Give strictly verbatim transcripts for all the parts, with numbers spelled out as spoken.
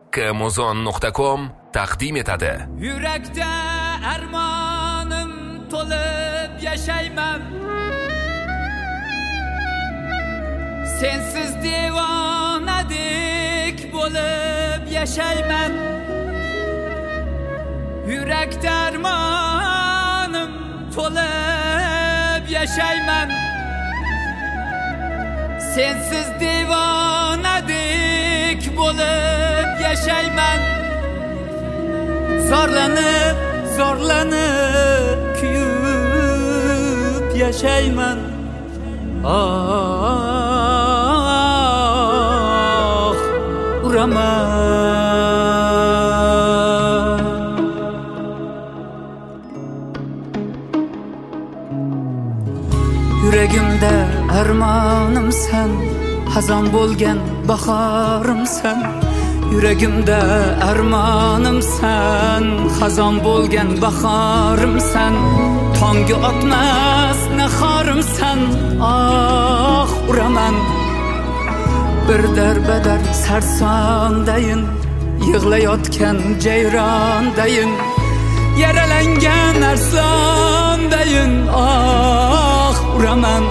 Amazon nokta com taqdim etadi. Yurakda armonim to'lib yashayman. Sensiz devonadek bo'lib yashayman. Yurakda armonim to'lib yashayman. Sensiz devonadek bo'lib yashayman. Zorlanib, zorlanib kuyib yashayman. Ah, uraman. Yuragimda armonim sen, xazon bo'lgan bahorim sen. Yuragimda armonim sen, xazon bo'lgan bahorim sen. Tongga otmas nahorim sen. Ah, uraman. Bir darbadar sarsondayin, yig'layotgan jayrondayin, yaralangan arslondayin. Ah, uraman.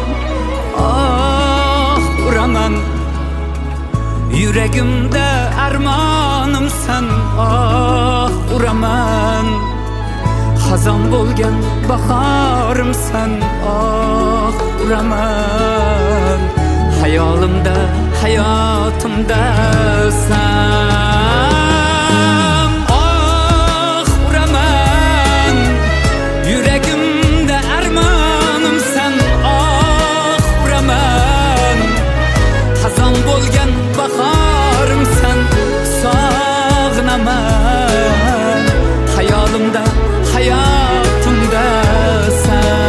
Ah, uraman. Yuragimda armonim sen. Ah, uraman. Xazon bo'lgan bahorim sen. Ah, uraman. Hayolimda, hayotimda sen. Ah, uraman. Yuragimda armonim sen. Ah, uraman. Xazon bo'lgan bahorim sen. Sog'inaman. Hayolimda, hayotimda sen.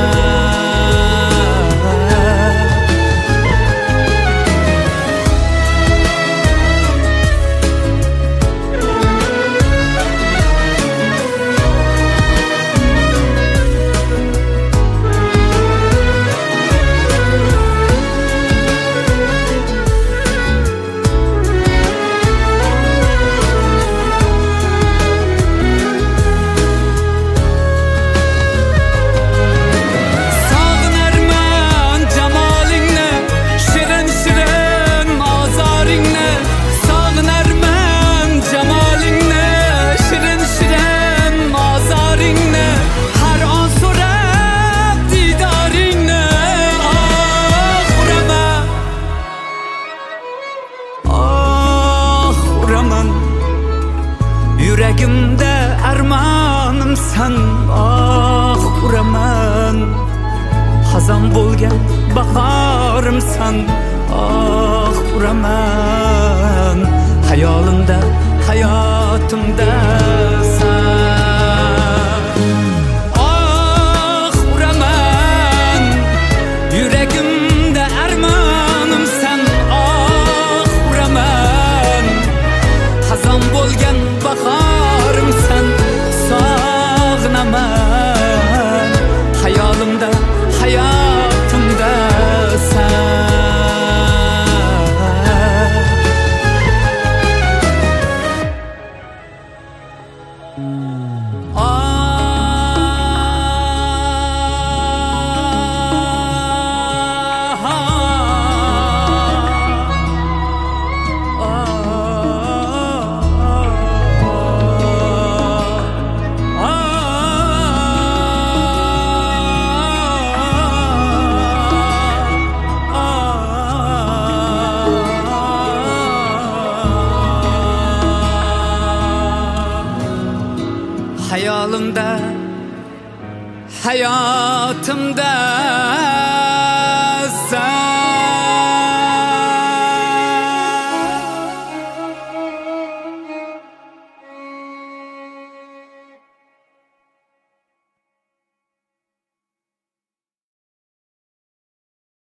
Yuragimda armonim sen. Ah, uraman. Xazon bo'lgan bahorim sen. Ah, uraman. Hayolimda, hayotimda sen. Ah, uraman. Yuragimda armonim sen. Ah, uraman. Xazon bo'lgan bahorim sen. Sog'inaman. Hayolimda, hayotimda sen. Hayolimda, hayotimda sen.